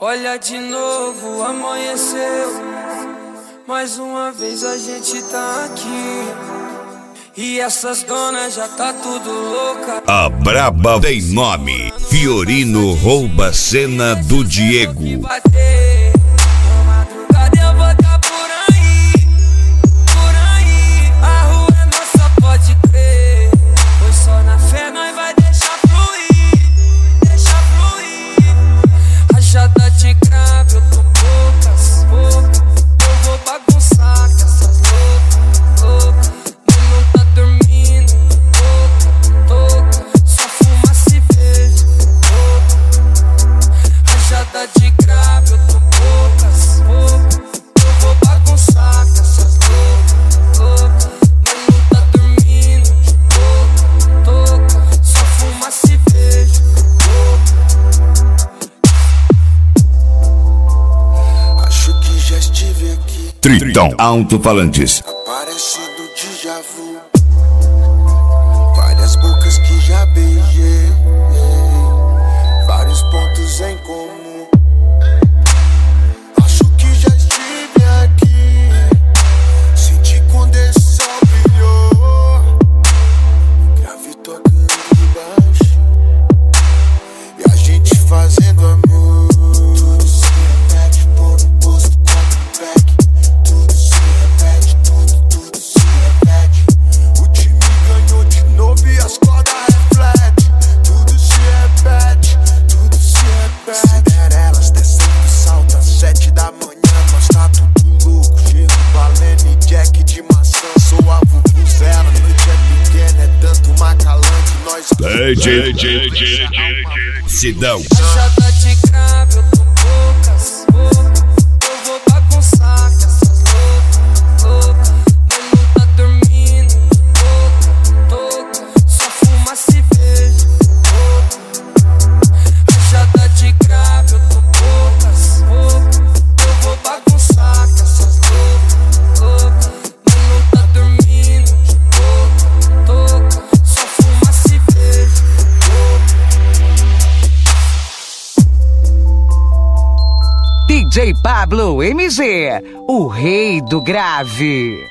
Olha de novo, amanheceu. Mais uma vez a gente tá aqui. E essas donas já tá tudo louca. A braba tem nome. Fiorino rouba a cena do Diego. Tritão Alto-Falantes. Parecido déjà vu. Várias bocas que já beijei, vários pontos em comum. Acho que já estive aqui. Senti quando esse sol brilhou. Grave tocando embaixo e a gente fazendo amor. Tudo se repete por um posto como um pack. Tudo se repete, tudo se repete. O time ganhou de novo e as cordas refletem. Tudo se repete, tudo se repete. Cinderelas descendo salto às 7 da manhã. Nós tá tudo louco, chego, balene, jack de maçã. Sou a vuvuzela, a noite é pequena, é tanto macalante. Nós Sidão. Rajada de grave, eu tô poucas. Eu vou bagunçar com essas loucas. Mas não tá dormindo, toca. Só fuma cerveja, rajada de grave, eu tô poucas. Eu vou bagunçar com essas loucas. Mas não tá dormindo, toca. Só fuma cerveja. DJ Pablo MG, o rei do grave.